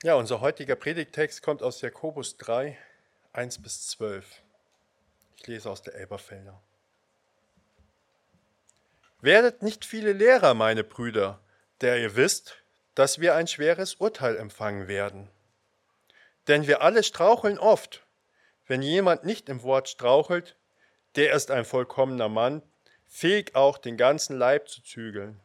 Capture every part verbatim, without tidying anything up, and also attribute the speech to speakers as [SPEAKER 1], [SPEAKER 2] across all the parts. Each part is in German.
[SPEAKER 1] Ja, unser heutiger Predigttext kommt aus Jakobus drei, eins bis zwölf. Ich lese aus der Elberfelder. Werdet nicht viele Lehrer, meine Brüder, der ihr wisst, dass wir ein schweres Urteil empfangen werden. Denn wir alle straucheln oft. Wenn jemand nicht im Wort strauchelt, der ist ein vollkommener Mann, fähig auch den ganzen Leib zu zügeln.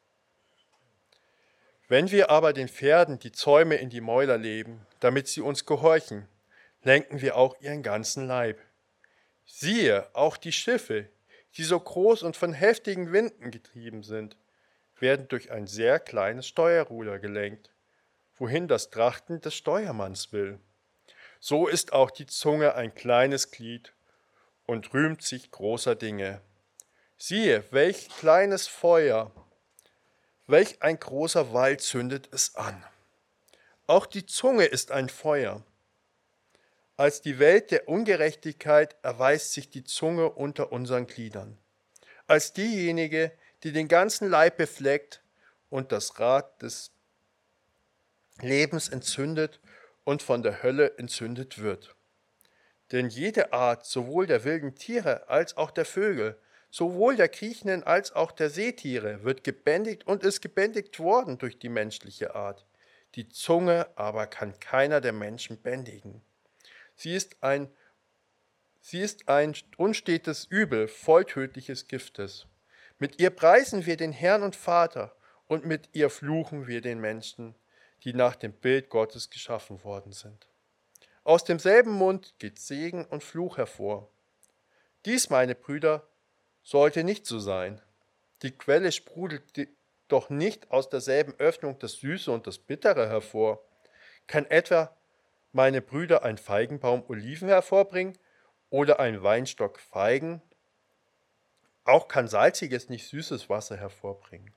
[SPEAKER 1] Wenn wir aber den Pferden die Zäume in die Mäuler legen, damit sie uns gehorchen, lenken wir auch ihren ganzen Leib. Siehe, auch die Schiffe, die so groß und von heftigen Winden getrieben sind, werden durch ein sehr kleines Steuerruder gelenkt, wohin das Trachten des Steuermanns will. So ist auch die Zunge ein kleines Glied und rühmt sich großer Dinge. Siehe, welch kleines Feuer, welch ein großer Wald zündet es an. Auch die Zunge ist ein Feuer. Als die Welt der Ungerechtigkeit erweist sich die Zunge unter unseren Gliedern, als diejenige, die den ganzen Leib befleckt und das Rad des Lebens entzündet und von der Hölle entzündet wird. Denn jede Art, sowohl der wilden Tiere als auch der Vögel, sowohl der kriechenden als auch der Seetiere, wird gebändigt und ist gebändigt worden durch die menschliche Art. Die Zunge aber kann keiner der Menschen bändigen. Sie ist ein, sie ist ein unstetes Übel, voll tödliches Giftes. Mit ihr preisen wir den Herrn und Vater und mit ihr fluchen wir den Menschen, die nach dem Bild Gottes geschaffen worden sind. Aus demselben Mund geht Segen und Fluch hervor. Dies, meine Brüder, sollte nicht so sein. Die Quelle sprudelt doch nicht aus derselben Öffnung das Süße und das Bittere hervor. Kann etwa, meine Brüder, ein Feigenbaum Oliven hervorbringen oder ein Weinstock Feigen? Auch kann salziges nicht süßes Wasser hervorbringen.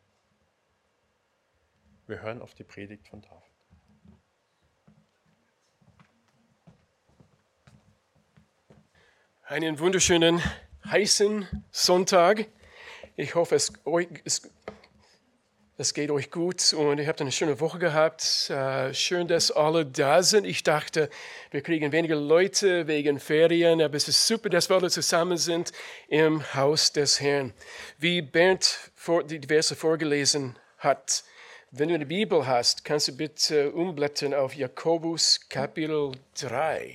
[SPEAKER 1] Wir hören auf die Predigt von David.
[SPEAKER 2] Einen wunderschönen, heißen Sonntag. Ich hoffe, es, es, es geht euch gut und ihr habt eine schöne Woche gehabt. Uh, schön, dass alle da sind. Ich dachte, wir kriegen weniger Leute wegen Ferien, aber es ist super, dass wir alle zusammen sind im Haus des Herrn. Wie Bernd vor, die Verse vorgelesen hat, wenn du eine Bibel hast, kannst du bitte umblättern auf Jakobus Kapitel drei.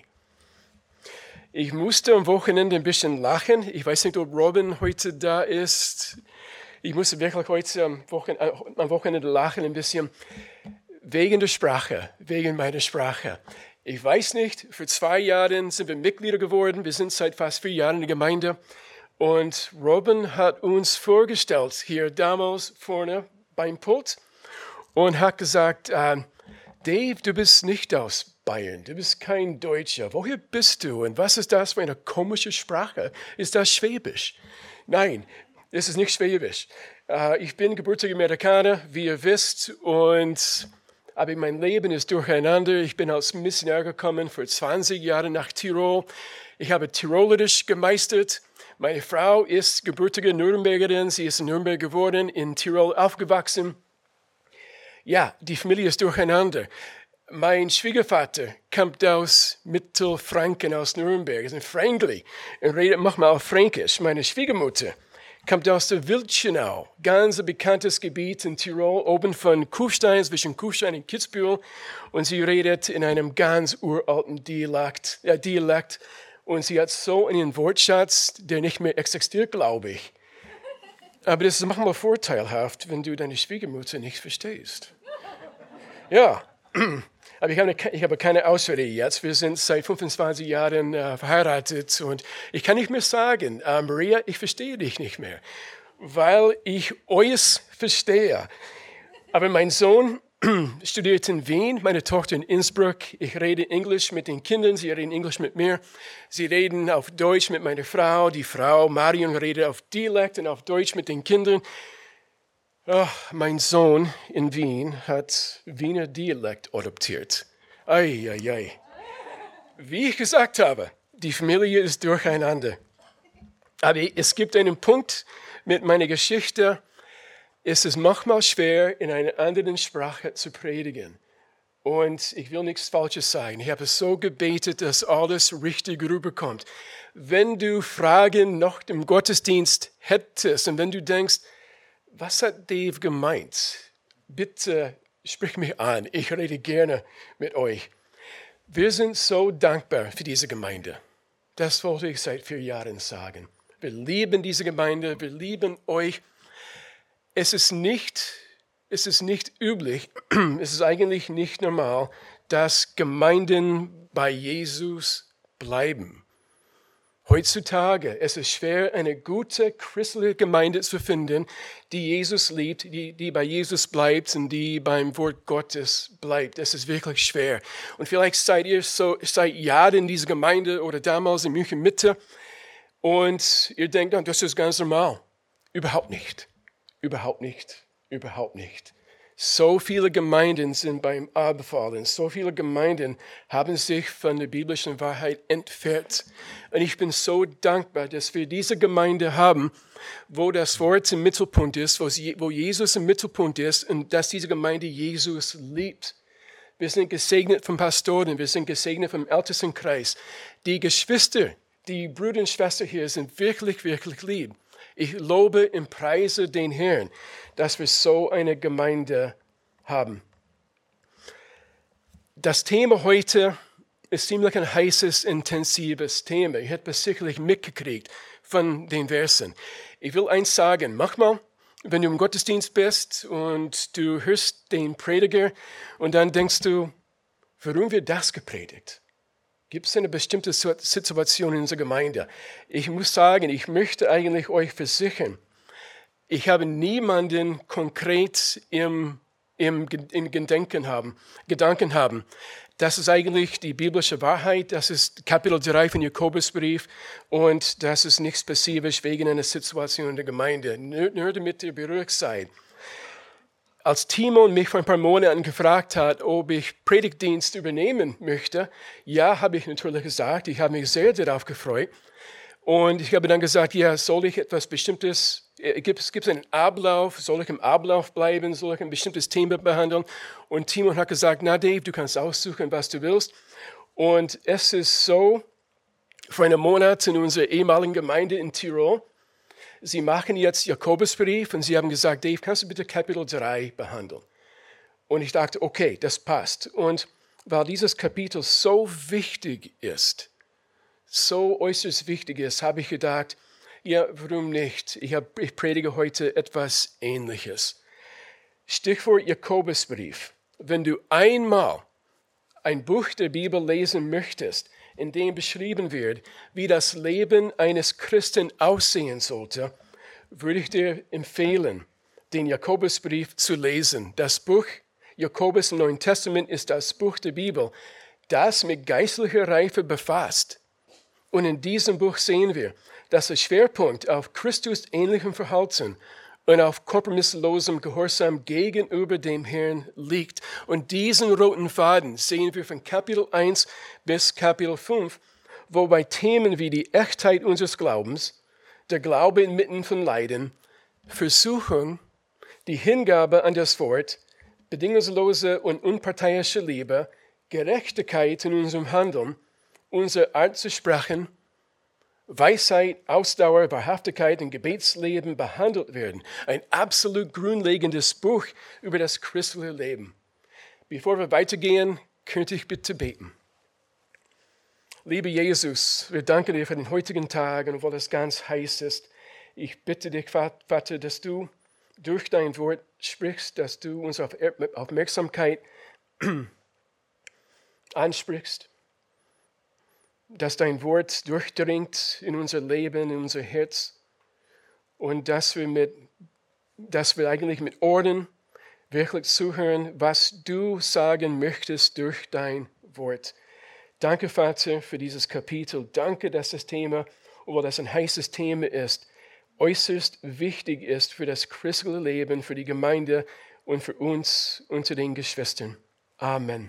[SPEAKER 2] Ich musste am Wochenende ein bisschen lachen. Ich weiß nicht, ob Robin heute da ist. Ich musste wirklich heute am Wochenende, am Wochenende lachen, ein bisschen wegen der Sprache, wegen meiner Sprache. Ich weiß nicht, vor zwei Jahren sind wir Mitglieder geworden. Wir sind seit fast vier Jahren in der Gemeinde. Und Robin hat uns vorgestellt, hier damals vorne beim Pult, und hat gesagt, äh, Dave, du bist nicht aus Bayern, du bist kein Deutscher. Woher bist du und was ist das für eine komische Sprache? Ist das Schwäbisch? Nein, es ist nicht Schwäbisch. Uh, ich bin gebürtiger Amerikaner, wie ihr wisst, und aber mein Leben ist durcheinander. Ich bin als Missionar gekommen vor zwanzig Jahren nach Tirol. Ich habe Tirolerisch gemeistert. Meine Frau ist gebürtige Nürnbergerin. Sie ist in Nürnberg geworden, in Tirol aufgewachsen. Ja, die Familie ist durcheinander. Mein Schwiegervater kommt aus Mittelfranken, aus Nürnberg, ist ein Fränkli und redet manchmal auf Fränkisch. Meine Schwiegermutter kommt aus der Wildschenau, ganz ein bekanntes Gebiet in Tirol, oben von Kufstein, zwischen Kufstein und Kitzbühel. Und sie redet in einem ganz uralten Dialekt, äh, Dialekt. Und sie hat so einen Wortschatz, der nicht mehr existiert, glaube ich. Aber das ist manchmal vorteilhaft, wenn du deine Schwiegermutter nicht verstehst. Ja, aber ich habe, eine, ich habe keine Ausrede jetzt. Wir sind seit fünfundzwanzig Jahren äh, verheiratet und ich kann nicht mehr sagen, äh, Maria, ich verstehe dich nicht mehr, weil ich euch verstehe. Aber mein Sohn studiert in Wien, meine Tochter in Innsbruck. Ich rede Englisch mit den Kindern, sie reden Englisch mit mir. Sie reden auf Deutsch mit meiner Frau. Die Frau Marion redet auf Dialekt und auf Deutsch mit den Kindern. Oh, mein Sohn in Wien hat Wiener Dialekt adoptiert. Ei, ei, ei. Wie ich gesagt habe, die Familie ist durcheinander. Aber es gibt einen Punkt mit meiner Geschichte. Es ist manchmal schwer, in einer anderen Sprache zu predigen. Und ich will nichts Falsches sagen. Ich habe so gebetet, dass alles richtig rüberkommt. Wenn du Fragen nach dem Gottesdienst hättest und wenn du denkst, was hat Dave gemeint? Bitte sprich mich an. Ich rede gerne mit euch. Wir sind so dankbar für diese Gemeinde. Das wollte ich seit vier Jahren sagen. Wir lieben diese Gemeinde. Wir lieben euch. Es ist nicht... Es ist nicht üblich, es ist eigentlich nicht normal, dass Gemeinden bei Jesus bleiben. Heutzutage ist es schwer, eine gute christliche Gemeinde zu finden, die Jesus liebt, die, die bei Jesus bleibt und die beim Wort Gottes bleibt. Es ist wirklich schwer. Und vielleicht seid ihr so seit Jahren in dieser Gemeinde oder damals in München Mitte und ihr denkt, das ist ganz normal. Überhaupt nicht. Überhaupt nicht. Überhaupt nicht. So viele Gemeinden sind beim Abfallen. So viele Gemeinden haben sich von der biblischen Wahrheit entfernt. Und ich bin so dankbar, dass wir diese Gemeinde haben, wo das Wort im Mittelpunkt ist, wo Jesus im Mittelpunkt ist und dass diese Gemeinde Jesus liebt. Wir sind gesegnet vom Pastoren, wir sind gesegnet vom Ältestenkreis. Die Geschwister, die Brüder und Schwestern hier sind wirklich, wirklich lieb. Ich lobe und preise den Herrn, dass wir so eine Gemeinde haben. Das Thema heute ist ziemlich ein heißes, intensives Thema. Ihr habt es sicherlich mitgekriegt von den Versen. Ich will eins sagen, manchmal, wenn du im Gottesdienst bist und du hörst den Prediger und dann denkst du, warum wird das gepredigt? Gibt es eine bestimmte Situation in unserer Gemeinde? Ich muss sagen, ich möchte eigentlich euch versichern, ich habe niemanden konkret im, im, im Gedenken haben, Gedanken haben. Das ist eigentlich die biblische Wahrheit, das ist Kapitel drei von Jakobusbrief und das ist nicht spezifisch wegen einer Situation in der Gemeinde, nur, nur damit ihr beruhigt seid. Als Timon mich vor ein paar Monaten gefragt hat, ob ich Predigtdienst übernehmen möchte, ja, habe ich natürlich gesagt. Ich habe mich sehr darauf gefreut. Und ich habe dann gesagt, ja, soll ich etwas Bestimmtes, gibt es gibt einen Ablauf, soll ich im Ablauf bleiben, soll ich ein bestimmtes Thema behandeln? Und Timon hat gesagt, na Dave, du kannst aussuchen, was du willst. Und es ist so, vor einem Monat in unserer ehemaligen Gemeinde in Tirol, sie machen jetzt Jakobusbrief und sie haben gesagt, Dave, kannst du bitte Kapitel drei behandeln? Und ich dachte, okay, das passt. Und weil dieses Kapitel so wichtig ist, so äußerst wichtig ist, habe ich gedacht, ja, warum nicht? Ich, hab, ich predige heute etwas Ähnliches. Stichwort Jakobusbrief. Wenn du einmal ein Buch der Bibel lesen möchtest, in dem beschrieben wird, wie das Leben eines Christen aussehen sollte, würde ich dir empfehlen, den Jakobusbrief zu lesen. Das Buch Jakobus im Neuen Testament ist das Buch der Bibel, das mit geistlicher Reife befasst. Und in diesem Buch sehen wir, dass der Schwerpunkt auf Christus ähnlichem Verhalten und auf kompromisslosem Gehorsam gegenüber dem Herrn liegt. Und diesen roten Faden sehen wir von Kapitel eins bis Kapitel fünf, wo bei Themen wie die Echtheit unseres Glaubens, der Glaube inmitten von Leiden, Versuchung, die Hingabe an das Wort, bedingungslose und unparteiische Liebe, Gerechtigkeit in unserem Handeln, unsere Art zu sprechen, Weisheit, Ausdauer, Wahrhaftigkeit und Gebetsleben behandelt werden. Ein absolut grundlegendes Buch über das christliche Leben. Bevor wir weitergehen, könnte ich bitte beten. Lieber Jesus, wir danken dir für den heutigen Tag und obwohl es ganz heiß ist. Ich bitte dich, Vater, dass du durch dein Wort sprichst, dass du uns auf Aufmerksamkeit ansprichst, dass dein Wort durchdringt in unser Leben, in unser Herz und dass wir, mit, dass wir eigentlich mit Ohren wirklich zuhören, was du sagen möchtest durch dein Wort. Danke, Vater, für dieses Kapitel. Danke, dass das Thema, obwohl das ein heißes Thema ist, äußerst wichtig ist für das christliche Leben, für die Gemeinde und für uns unter den Geschwistern. Amen.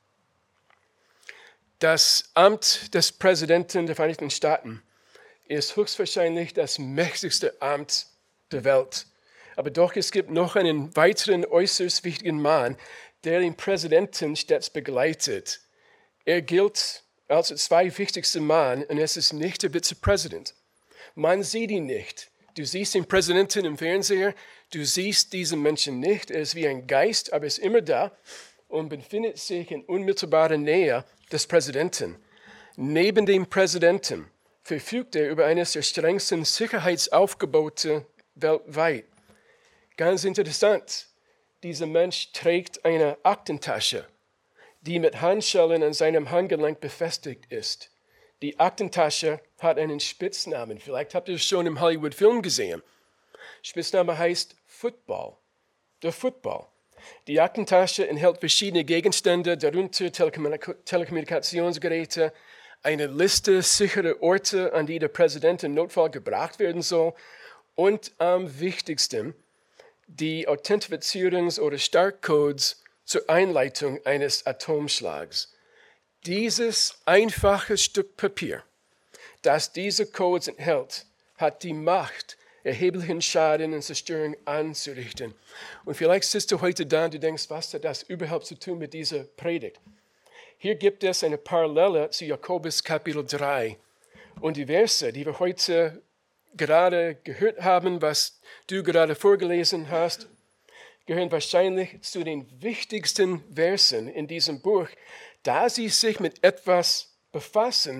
[SPEAKER 2] Das Amt des Präsidenten der Vereinigten Staaten ist höchstwahrscheinlich das mächtigste Amt der Welt. Aber doch, es gibt noch einen weiteren äußerst wichtigen Mann, der den Präsidenten stets begleitet. Er gilt als der zweitwichtigste Mann und es ist nicht der Vizepräsident. Man sieht ihn nicht. Du siehst den Präsidenten im Fernseher, du siehst diesen Menschen nicht. Er ist wie ein Geist, aber er ist immer da und befindet sich in unmittelbarer Nähe des Präsidenten. Neben dem Präsidenten verfügt er über eines der strengsten Sicherheitsaufgebote weltweit. Ganz interessant, dieser Mensch trägt eine Aktentasche, die mit Handschellen an seinem Handgelenk befestigt ist. Die Aktentasche hat einen Spitznamen. Vielleicht habt ihr es schon im Hollywood-Film gesehen. Spitzname heißt Football. Der Football. Die Aktentasche enthält verschiedene Gegenstände, darunter Telekommunikationsgeräte, eine Liste sicherer Orte, an die der Präsident im Notfall gebracht werden soll und am wichtigsten die Authentifizierungs- oder Startcodes zur Einleitung eines Atomschlags. Dieses einfache Stück Papier, das diese Codes enthält, hat die Macht, erheblichen Schaden und Zerstörung anzurichten. Und vielleicht sitzt du heute da und du denkst, was hat das überhaupt zu tun mit dieser Predigt? Hier gibt es eine Parallele zu Jakobus Kapitel drei. Und die Verse, die wir heute gerade gehört haben, was du gerade vorgelesen hast, gehören wahrscheinlich zu den wichtigsten Versen in diesem Buch, da sie sich mit etwas befassen,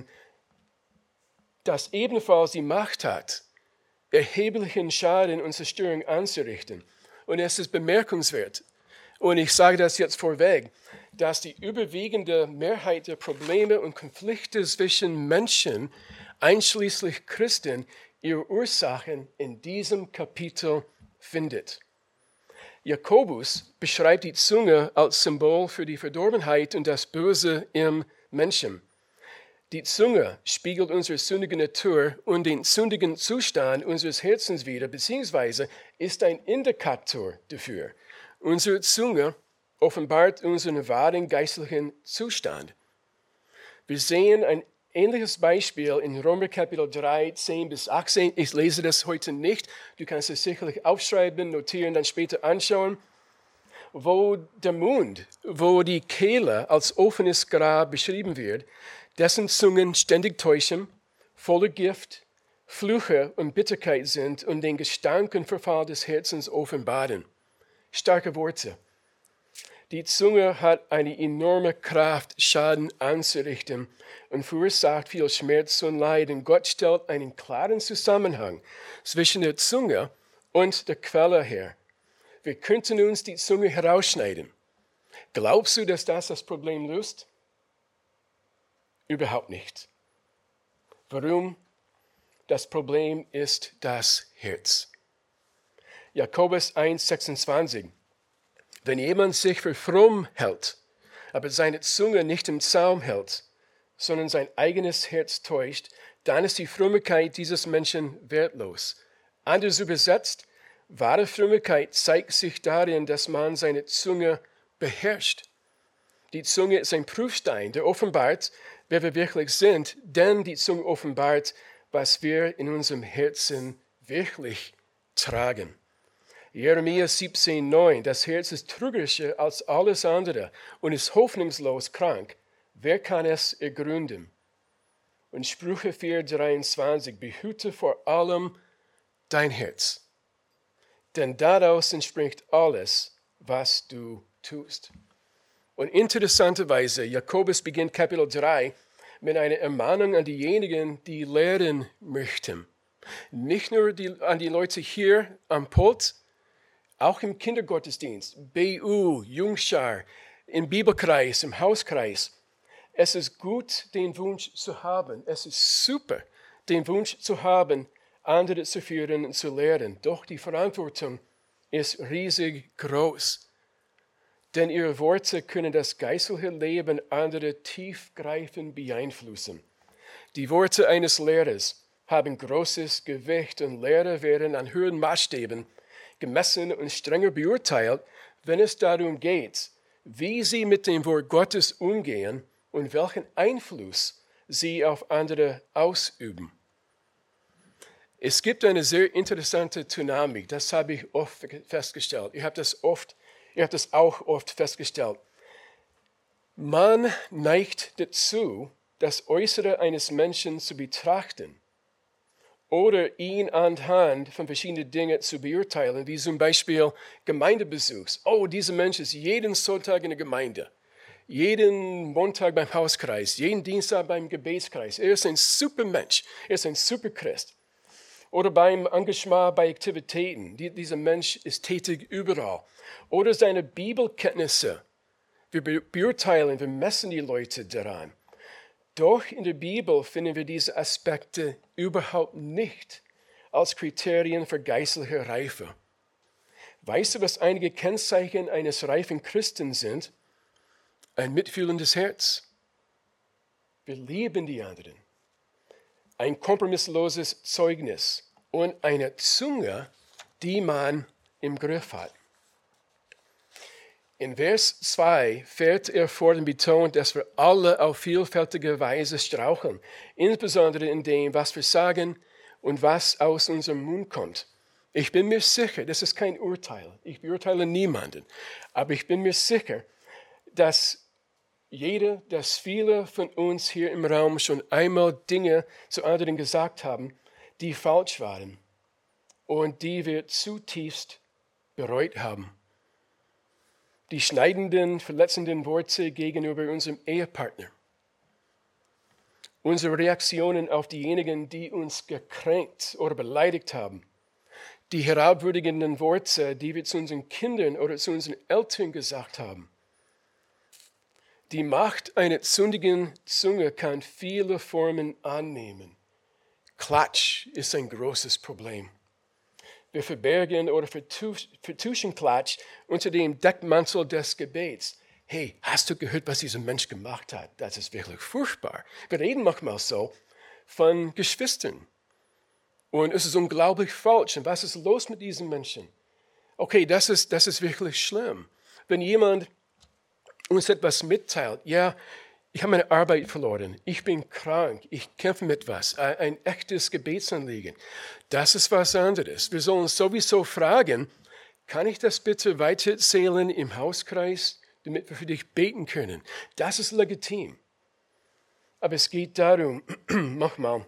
[SPEAKER 2] das ebenfalls die Macht hat, erheblichen Schaden und Zerstörung anzurichten. Und es ist bemerkenswert, und ich sage das jetzt vorweg, dass die überwiegende Mehrheit der Probleme und Konflikte zwischen Menschen, einschließlich Christen, ihre Ursachen in diesem Kapitel findet. Jakobus beschreibt die Zunge als Symbol für die Verdorbenheit und das Böse im Menschen. Die Zunge spiegelt unsere sündige Natur und den sündigen Zustand unseres Herzens wider, beziehungsweise ist ein Indikator dafür. Unsere Zunge offenbart unseren wahren geistlichen Zustand. Wir sehen ein ähnliches Beispiel in Römer Kapitel drei, zehn bis achtzehn. Ich lese das heute nicht. Du kannst es sicherlich aufschreiben, notieren, dann später anschauen. Wo der Mund, wo die Kehle als offenes Grab beschrieben wird, dessen Zungen ständig täuschen, voller Gift, Fluche und Bitterkeit sind und den Gestank und Verfall des Herzens offenbaren. Starke Worte. Die Zunge hat eine enorme Kraft, Schaden anzurichten und verursacht viel Schmerz und Leid. Und Gott stellt einen klaren Zusammenhang zwischen der Zunge und der Quelle her. Wir könnten uns die Zunge herausschneiden. Glaubst du, dass das das Problem löst? Überhaupt nicht. Warum? Das Problem ist das Herz. Jakobus eins, sechsundzwanzig. Wenn jemand sich für fromm hält, aber seine Zunge nicht im Zaum hält, sondern sein eigenes Herz täuscht, dann ist die Frömmigkeit dieses Menschen wertlos. Anders übersetzt, wahre Frömmigkeit zeigt sich darin, dass man seine Zunge beherrscht. Die Zunge ist ein Prüfstein, der offenbart, wer wir wirklich sind, denn die Zunge offenbart, was wir in unserem Herzen wirklich tragen. Jeremia siebzehn, neun. Das Herz ist trügerischer als alles andere und ist hoffnungslos krank. Wer kann es ergründen? Und Sprüche vier, dreiundzwanzig. Behüte vor allem dein Herz, denn daraus entspringt alles, was du tust. Und interessanterweise, Jakobus beginnt Kapitel drei mit einer Ermahnung an diejenigen, die lehren möchten. Nicht nur die, an die Leute hier am Pult, auch im Kindergottesdienst, B U, Jungschar, im Bibelkreis, im Hauskreis. Es ist gut, den Wunsch zu haben. Es ist super, den Wunsch zu haben, andere zu führen und zu lehren. Doch die Verantwortung ist riesig groß. Denn ihre Worte können das geistliche Leben anderer tiefgreifend beeinflussen. Die Worte eines Lehrers haben großes Gewicht und Lehrer werden an höheren Maßstäben gemessen und strenger beurteilt, wenn es darum geht, wie sie mit dem Wort Gottes umgehen und welchen Einfluss sie auf andere ausüben. Es gibt eine sehr interessante Dynamik, das habe ich oft festgestellt. Ich habe das oft Ihr habt das auch oft festgestellt. Man neigt dazu, das Äußere eines Menschen zu betrachten oder ihn anhand von verschiedenen Dingen zu beurteilen, wie zum Beispiel Gemeindebesuchs. Oh, dieser Mensch ist jeden Sonntag in der Gemeinde, jeden Montag beim Hauskreis, jeden Dienstag beim Gebetskreis. Er ist ein super Mensch, er ist ein super Christ. Oder beim Engagement bei Aktivitäten. Die, dieser Mensch ist tätig überall. Oder seine Bibelkenntnisse. Wir beurteilen, wir messen die Leute daran. Doch in der Bibel finden wir diese Aspekte überhaupt nicht als Kriterien für geistliche Reife. Weißt du, was einige Kennzeichen eines reifen Christen sind? Ein mitfühlendes Herz. Wir lieben die anderen. Ein kompromissloses Zeugnis und eine Zunge, die man im Griff hat. In Vers zwei fährt er fort und betont, dass wir alle auf vielfältige Weise straucheln, insbesondere in dem, was wir sagen und was aus unserem Mund kommt. Ich bin mir sicher, das ist kein Urteil, ich beurteile niemanden, aber ich bin mir sicher, dass jeder, dass viele von uns hier im Raum schon einmal Dinge zu anderen gesagt haben, die falsch waren und die wir zutiefst bereut haben. Die schneidenden, verletzenden Worte gegenüber unserem Ehepartner. Unsere Reaktionen auf diejenigen, die uns gekränkt oder beleidigt haben. Die herabwürdigenden Worte, die wir zu unseren Kindern oder zu unseren Eltern gesagt haben. Die Macht einer sündigen Zunge kann viele Formen annehmen. Klatsch ist ein großes Problem. Wir verbergen oder vertuschen Klatsch unter dem Deckmantel des Gebets. Hey, hast du gehört, was dieser Mensch gemacht hat? Das ist wirklich furchtbar. Wir reden manchmal so von Geschwistern. Und es ist unglaublich falsch. Und was ist los mit diesen Menschen? Okay, das ist, das ist wirklich schlimm. Wenn jemand uns etwas mitteilt, ja, ich habe meine Arbeit verloren, ich bin krank, ich kämpfe mit was, ein, ein echtes Gebetsanliegen. Das ist was anderes. Wir sollen sowieso fragen, kann ich das bitte weiterzählen im Hauskreis, damit wir für dich beten können? Das ist legitim. Aber es geht darum, manchmal,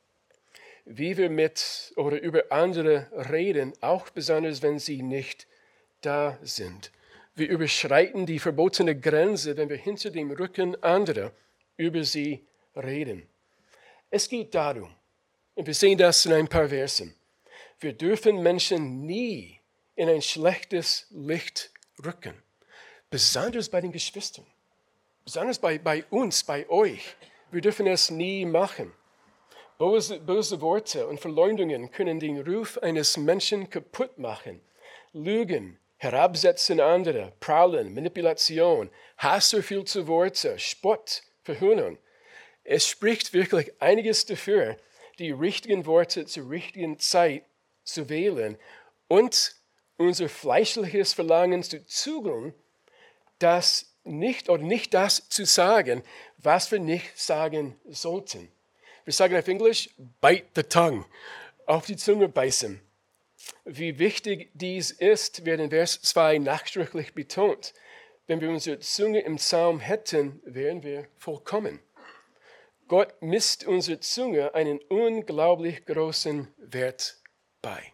[SPEAKER 2] wie wir mit oder über andere reden, auch besonders, wenn sie nicht da sind. Wir überschreiten die verbotene Grenze, wenn wir hinter dem Rücken anderer über sie reden. Es geht darum, und wir sehen das in ein paar Versen, wir dürfen Menschen nie in ein schlechtes Licht rücken. Besonders bei den Geschwistern, besonders bei, bei uns, bei euch. Wir dürfen es nie machen. Böse, böse Worte und Verleumdungen können den Ruf eines Menschen kaputt machen. Lügen, Herabsetzen anderer, Prahlen, Manipulation, hasserfüllte Worte, Spott, Verhöhnung. Es spricht wirklich einiges dafür, die richtigen Worte zur richtigen Zeit zu wählen und unser fleischliches Verlangen zu zügeln, das nicht oder nicht das zu sagen, was wir nicht sagen sollten. Wir sagen auf Englisch, bite the tongue, auf die Zunge beißen. Wie wichtig dies ist, wird in Vers zwei nachdrücklich betont. Wenn wir unsere Zunge im Zaum hätten, wären wir vollkommen. Gott misst unserer Zunge einen unglaublich großen Wert bei.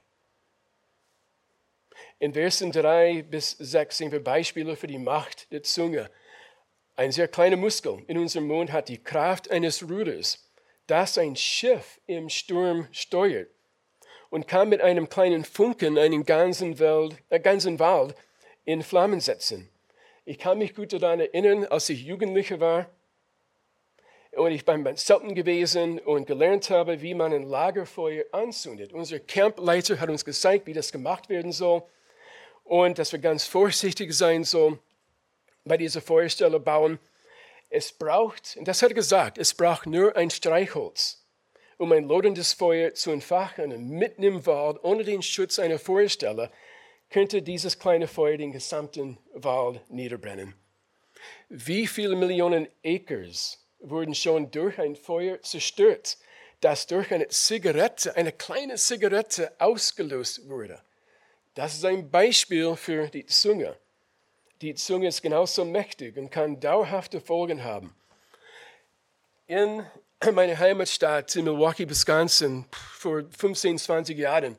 [SPEAKER 2] In Versen drei bis sechs sehen wir Beispiele für die Macht der Zunge. Ein sehr kleiner Muskel in unserem Mund hat die Kraft eines Ruders, das ein Schiff im Sturm steuert, und kann mit einem kleinen Funken einen ganzen Wald, äh, ganzen Wald in Flammen setzen. Ich kann mich gut daran erinnern, als ich Jugendlicher war und ich beim Zelten gewesen und gelernt habe, wie man ein Lagerfeuer anzündet. Unser Campleiter hat uns gezeigt, wie das gemacht werden soll und dass wir ganz vorsichtig sein sollen bei dieser Feuerstelle bauen. Es braucht, und das hat er gesagt, es braucht nur ein Streichholz, um ein loderndes Feuer zu entfachen. Und mitten im Wald, ohne den Schutz einer Feuerstelle, könnte dieses kleine Feuer den gesamten Wald niederbrennen. Wie viele Millionen Acres wurden schon durch ein Feuer zerstört, das durch eine Zigarette, eine kleine Zigarette ausgelöst wurde? Das ist ein Beispiel für die Zunge. Die Zunge ist genauso mächtig und kann dauerhafte Folgen haben. In meiner Heimatstadt in Milwaukee, Wisconsin, vor fünfzehn, zwanzig Jahren,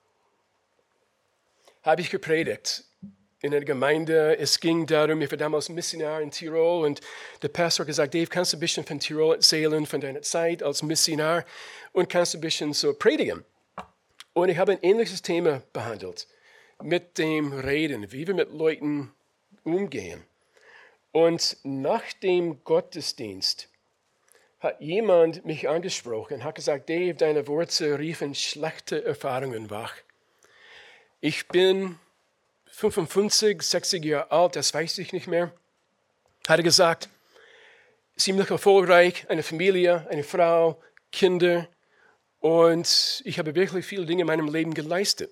[SPEAKER 2] habe ich gepredigt in einer Gemeinde. Es ging darum, ich war damals Missionar in Tirol und der Pastor hat gesagt, Dave, kannst du ein bisschen von Tirol erzählen, von deiner Zeit als Missionar und kannst du ein bisschen so predigen? Und ich habe ein ähnliches Thema behandelt, mit dem Reden, wie wir mit Leuten umgehen. Und nach dem Gottesdienst hat jemand mich angesprochen, hat gesagt, Dave, deine Worte riefen schlechte Erfahrungen wach. Ich bin fünfundfünfzig, sechzig Jahre alt, das weiß ich nicht mehr. Hat er gesagt, ziemlich erfolgreich, eine Familie, eine Frau, Kinder. Und ich habe wirklich viele Dinge in meinem Leben geleistet.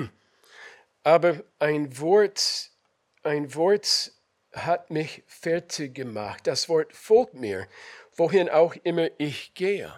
[SPEAKER 2] Aber ein Wort, ein Wort hat mich fertig gemacht. Das Wort folgt mir, wohin auch immer ich gehe.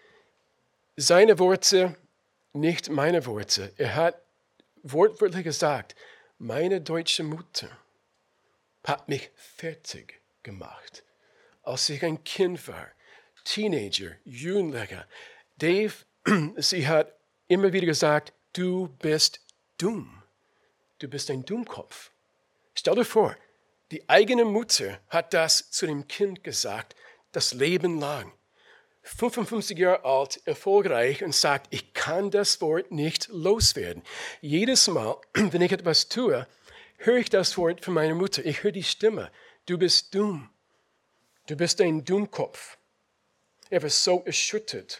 [SPEAKER 2] Seine Worte, nicht meine Worte. Er hat wortwörtlich gesagt, meine deutsche Mutter hat mich fertig gemacht, als ich ein Kind war, Teenager, Jugendlicher. Dave, sie hat immer wieder gesagt, du bist dumm. Du bist ein Dummkopf. Stell dir vor, die eigene Mutter hat das zu dem Kind gesagt, das Leben lang. fünfundfünfzig Jahre alt, erfolgreich und sagt, ich kann das Wort nicht loswerden. Jedes Mal, wenn ich etwas tue, höre ich das Wort von meiner Mutter. Ich höre die Stimme. Du bist dumm. Du bist ein Dummkopf. Er war so erschüttert.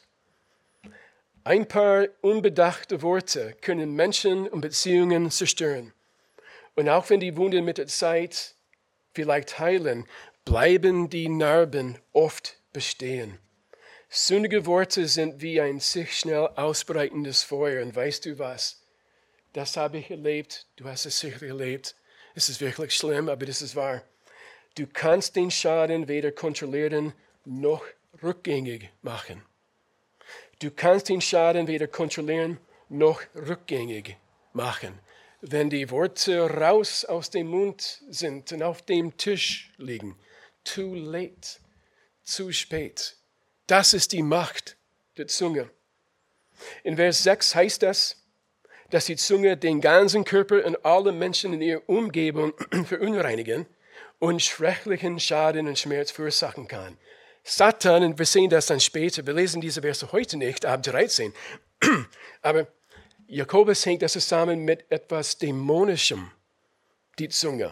[SPEAKER 2] Ein paar unbedachte Worte können Menschen und Beziehungen zerstören. Und auch wenn die Wunden mit der Zeit vielleicht heilen, bleiben die Narben oft bestehen. Sündige Worte sind wie ein sich schnell ausbreitendes Feuer. Und weißt du was? Das habe ich erlebt. Du hast es sicher erlebt. Es ist wirklich schlimm, aber das ist wahr. Du kannst den Schaden weder kontrollieren noch rückgängig machen. Du kannst den Schaden weder kontrollieren noch rückgängig machen. Wenn die Worte raus aus dem Mund sind und auf dem Tisch liegen, too late, zu spät. Das ist die Macht der Zunge. In Vers sechs heißt das, dass die Zunge den ganzen Körper und alle Menschen in ihrer Umgebung verunreinigen und schrecklichen Schaden und Schmerz verursachen kann. Satan, und wir sehen das dann später, wir lesen diese Verse heute nicht, ab dreizehn, aber Jakobus hängt das zusammen mit etwas Dämonischem, die Zunge.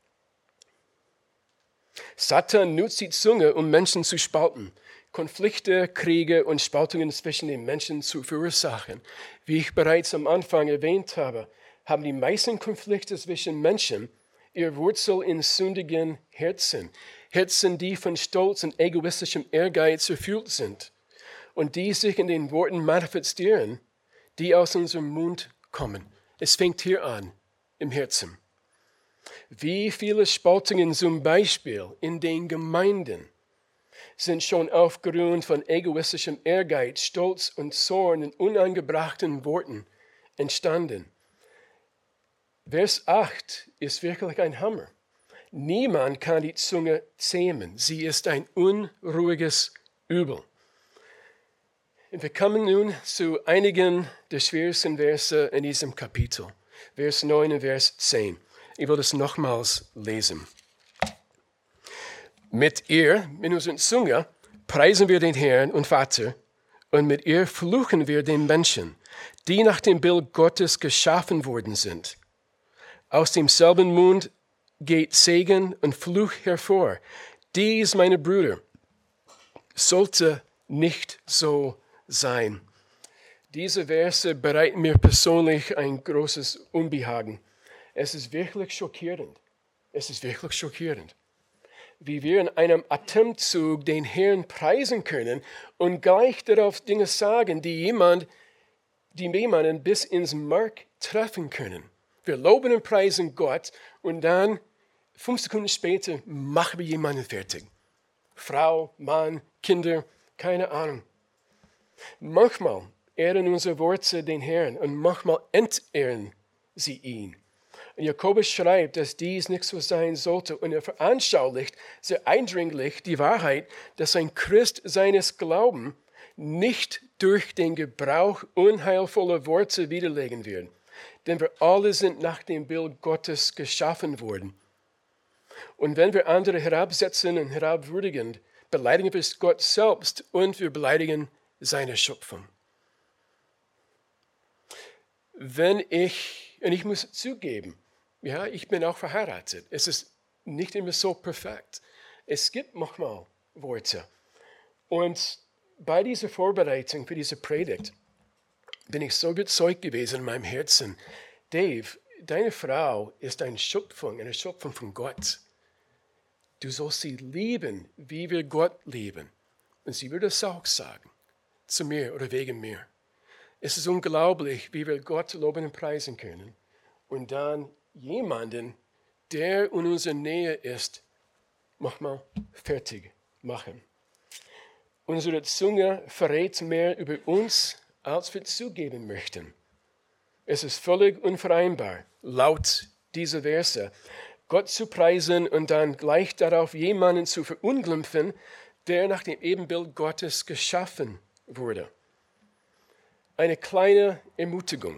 [SPEAKER 2] Satan nutzt die Zunge, um Menschen zu spalten, Konflikte, Kriege und Spaltungen zwischen den Menschen zu verursachen. Wie ich bereits am Anfang erwähnt habe, haben die meisten Konflikte zwischen Menschen ihre Wurzel in sündigen Herzen. Herzen, die von Stolz und egoistischem Ehrgeiz erfüllt sind und die sich in den Worten manifestieren, die aus unserem Mund kommen. Es fängt hier an, im Herzen. Wie viele Spaltungen zum Beispiel in den Gemeinden sind schon aufgrund von egoistischem Ehrgeiz, Stolz und Zorn und unangebrachten Worten entstanden. Vers acht ist wirklich ein Hammer. Niemand kann die Zunge zähmen. Sie ist ein unruhiges Übel. Und wir kommen nun zu einigen der schwierigsten Verse in diesem Kapitel. Vers neun und Vers zehn. Ich will das nochmals lesen. Mit ihr, mit unserer Zunge, preisen wir den Herrn und Vater, und mit ihr fluchen wir den Menschen, die nach dem Bild Gottes geschaffen worden sind. Aus demselben Mund geht Segen und Fluch hervor. Dies, meine Brüder, sollte nicht so sein. Diese Verse bereiten mir persönlich ein großes Unbehagen. Es ist wirklich schockierend. Es ist wirklich schockierend, wie wir in einem Atemzug den Herrn preisen können und gleich darauf Dinge sagen, die jemand, die jemanden bis ins Mark treffen können. Wir loben und preisen Gott und dann, fünf Sekunden später, machen wir jemanden fertig. Frau, Mann, Kinder, keine Ahnung. Manchmal ehren unsere Worte den Herrn und manchmal entehren sie ihn. Und Jakobus schreibt, dass dies nicht so sein sollte. Und er veranschaulicht sehr eindringlich die Wahrheit, dass ein Christ seines Glaubens nicht durch den Gebrauch unheilvoller Worte widerlegen wird. Denn wir alle sind nach dem Bild Gottes geschaffen worden. Und wenn wir andere herabsetzen und herabwürdigen, beleidigen wir Gott selbst und wir beleidigen seine Schöpfung. Wenn ich, und ich muss zugeben, ja, ich bin auch verheiratet. Es ist nicht immer so perfekt. Es gibt manchmal Worte. Und bei dieser Vorbereitung für diese Predigt bin ich so überzeugt gewesen in meinem Herzen, Dave, deine Frau ist eine Schöpfung, eine Schöpfung von Gott. Du sollst sie lieben, wie wir Gott lieben. Und sie wird es auch sagen, zu mir oder wegen mir. Es ist unglaublich, wie wir Gott loben und preisen können. Und dann jemanden, der in unserer Nähe ist, manchmal fertig machen. Unsere Zunge verrät mehr über uns, als wir zugeben möchten. Es ist völlig unvereinbar, laut dieser Verse, Gott zu preisen und dann gleich darauf jemanden zu verunglimpfen, der nach dem Ebenbild Gottes geschaffen wurde. Eine kleine Ermutigung.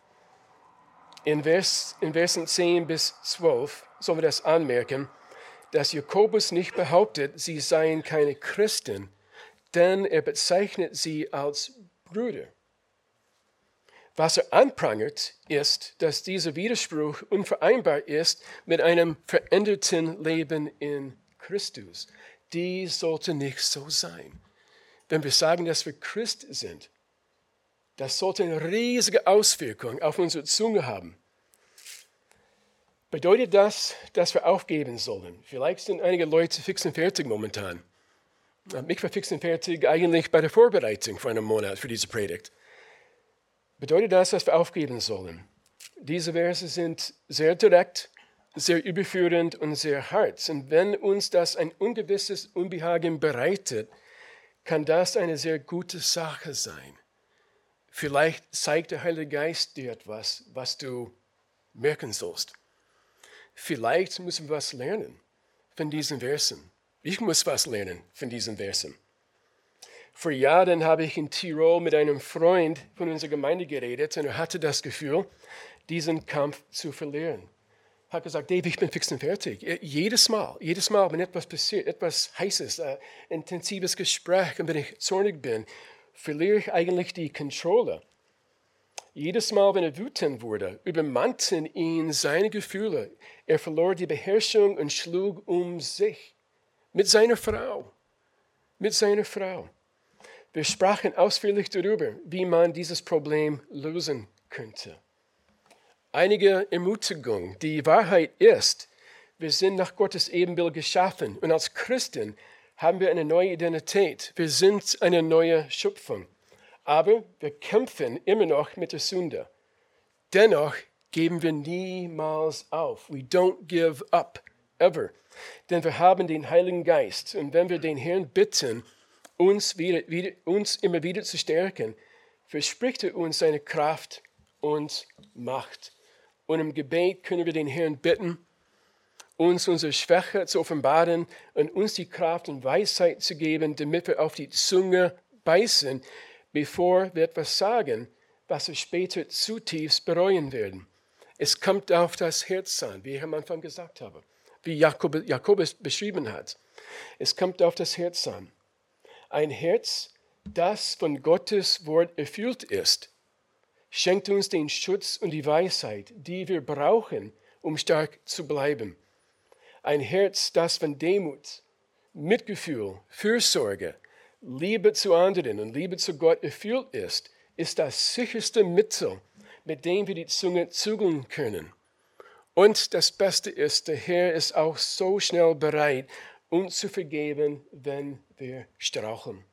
[SPEAKER 2] In, Vers, in Versen zehn bis zwölf sollen wir das anmerken, dass Jakobus nicht behauptet, sie seien keine Christen, denn er bezeichnet sie als Brüder. Was er anprangert, ist, dass dieser Widerspruch unvereinbar ist mit einem veränderten Leben in Christus. Dies sollte nicht so sein. Wenn wir sagen, dass wir Christ sind, das sollte eine riesige Auswirkung auf unsere Zunge haben. Bedeutet das, dass wir aufgeben sollen? Vielleicht sind einige Leute fix und fertig momentan. Ich war fix und fertig eigentlich bei der Vorbereitung vor einem Monat für diese Predigt. Bedeutet das, dass wir aufgeben sollen? Diese Verse sind sehr direkt, sehr überführend und sehr hart. Und wenn uns das ein ungewisses Unbehagen bereitet, kann das eine sehr gute Sache sein. Vielleicht zeigt der Heilige Geist dir etwas, was du merken sollst. Vielleicht müssen wir was lernen von diesen Versen. Ich muss was lernen von diesen Versen. Vor Jahren habe ich in Tirol mit einem Freund von unserer Gemeinde geredet und er hatte das Gefühl, diesen Kampf zu verlieren. Er hat gesagt, Dave, ich bin fix und fertig. Jedes Mal, jedes Mal, wenn etwas passiert, etwas Heißes, ein intensives Gespräch und wenn ich zornig bin, verliere ich eigentlich die Kontrolle. Jedes Mal, wenn er wütend wurde, übermannten ihn seine Gefühle. Er verlor die Beherrschung und schlug um sich. Mit seiner Frau. Mit seiner Frau. Wir sprachen ausführlich darüber, wie man dieses Problem lösen könnte. Einige Ermutigung. Die Wahrheit ist, wir sind nach Gottes Ebenbild geschaffen und als Christen haben wir eine neue Identität. Wir sind eine neue Schöpfung. Aber wir kämpfen immer noch mit der Sünde. Dennoch geben wir niemals auf. We don't give up, ever. Denn wir haben den Heiligen Geist. Und wenn wir den Herrn bitten, uns, wieder, wieder, uns immer wieder zu stärken, verspricht er uns seine Kraft und Macht. Und im Gebet können wir den Herrn bitten, uns unsere Schwäche zu offenbaren und uns die Kraft und Weisheit zu geben, damit wir auf die Zunge beißen, bevor wir etwas sagen, was wir später zutiefst bereuen werden. Es kommt auf das Herz an, wie ich am Anfang gesagt habe, wie Jakob, Jakobus beschrieben hat. Es kommt auf das Herz an. Ein Herz, das von Gottes Wort erfüllt ist, schenkt uns den Schutz und die Weisheit, die wir brauchen, um stark zu bleiben. Ein Herz, das von Demut, Mitgefühl, Fürsorge, Liebe zu anderen und Liebe zu Gott erfüllt ist, ist das sicherste Mittel, mit dem wir die Zunge zügeln können. Und das Beste ist, der Herr ist auch so schnell bereit, uns zu vergeben, wenn wir straucheln.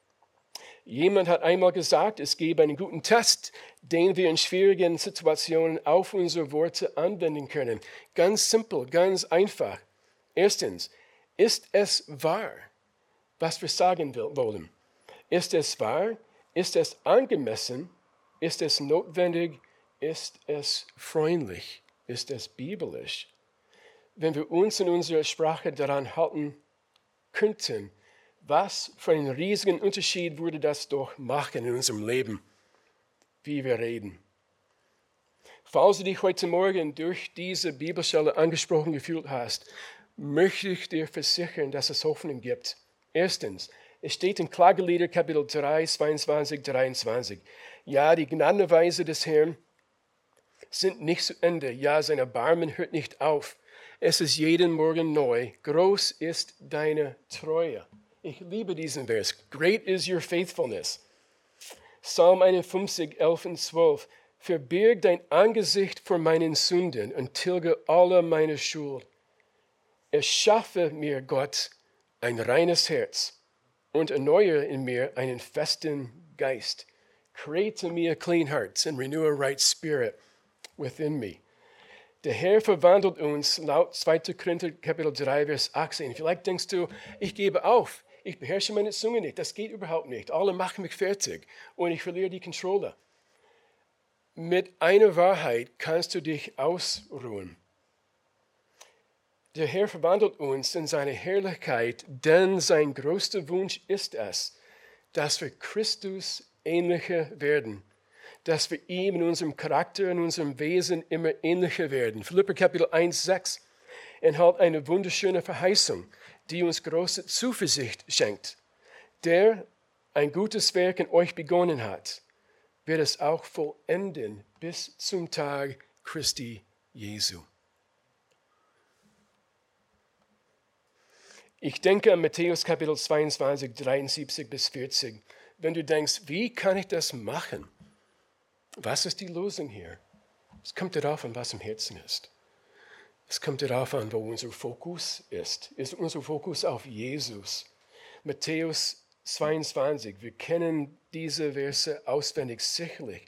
[SPEAKER 2] Jemand hat einmal gesagt, es gebe einen guten Test, den wir in schwierigen Situationen auf unsere Worte anwenden können. Ganz simpel, ganz einfach. Erstens, ist es wahr, was wir sagen wollen? Ist es wahr? Ist es angemessen? Ist es notwendig? Ist es freundlich? ist es biblisch. Wenn wir uns in unserer Sprache daran halten könnten, was für einen riesigen Unterschied würde das doch machen in unserem Leben, wie wir reden. Falls du dich heute Morgen durch diese Bibelstelle angesprochen gefühlt hast, möchte ich dir versichern, dass es Hoffnung gibt. Erstens, es steht in Klagelieder Kapitel drei, zweiundzwanzig, dreiundzwanzig. Ja, die Gnadenweise des Herrn sind nicht zu Ende. Ja, sein Erbarmen hört nicht auf. Es ist jeden Morgen neu. Groß ist deine Treue. Ich liebe diesen Vers. Great is your faithfulness. Psalm einundfünfzig, elf und zwölf. Verbirg dein Angesicht vor meinen Sünden und tilge alle meine Schuld. Erschaffe mir, Gott, ein reines Herz und erneuere in mir einen festen Geist. Create me a clean heart and renew a right spirit within me. Der Herr verwandelt uns laut zweiter Korinther Kapitel drei, Vers achtzehn. Vielleicht denkst du, ich gebe auf, ich beherrsche meine Zunge nicht, das geht überhaupt nicht. Alle machen mich fertig und ich verliere die Kontrolle. Mit einer Wahrheit kannst du dich ausruhen. Der Herr verwandelt uns in seine Herrlichkeit, denn sein größter Wunsch ist es, dass wir Christus ähnlicher werden, dass wir ihm in unserem Charakter, in unserem Wesen immer ähnlicher werden. Philipper Kapitel eins, sechs enthält eine wunderschöne Verheißung, die uns große Zuversicht schenkt. Der ein gutes Werk in euch begonnen hat, wird es auch vollenden bis zum Tag Christi Jesu. Ich denke an Matthäus Kapitel zweiundzwanzig, dreiundsiebzig bis vierzig. Wenn du denkst, wie kann ich das machen? Was ist die Lösung hier? Es kommt darauf an, was im Herzen ist. Es kommt darauf an, wo unser Fokus ist. Ist unser Fokus auf Jesus? Matthäus zweiundzwanzig, wir kennen diese Verse auswendig sicherlich.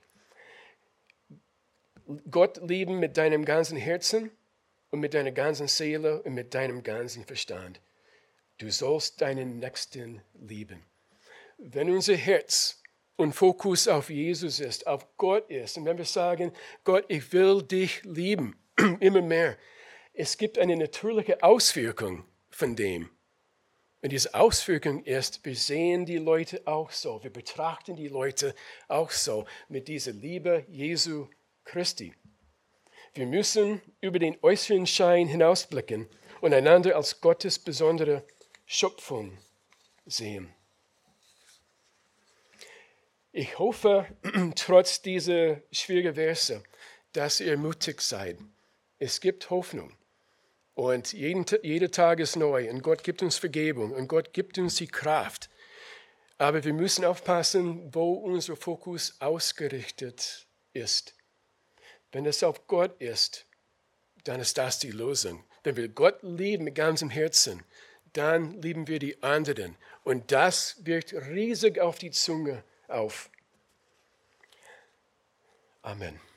[SPEAKER 2] Gott lieben mit deinem ganzen Herzen und mit deiner ganzen Seele und mit deinem ganzen Verstand. Du sollst deinen Nächsten lieben. Wenn unser Herz und Fokus auf Jesus ist, auf Gott ist, und wenn wir sagen, Gott, ich will dich lieben, immer mehr, es gibt eine natürliche Auswirkung von dem. Und diese Auswirkung ist, wir sehen die Leute auch so, wir betrachten die Leute auch so, mit dieser Liebe Jesu Christi. Wir müssen über den äußeren Schein hinausblicken und einander als Gottes besondere Schöpfung sehen. Ich hoffe, trotz dieser schwierigen Verse, dass ihr mutig seid. Es gibt Hoffnung. Und jeden, jeder Tag ist neu. Und Gott gibt uns Vergebung. Und Gott gibt uns die Kraft. Aber wir müssen aufpassen, wo unser Fokus ausgerichtet ist. Wenn es auf Gott ist, dann ist das die Lösung. Wenn wir Gott lieben mit ganzem Herzen, dann lieben wir die anderen. Und das wirkt riesig auf die Zunge auf. Amen.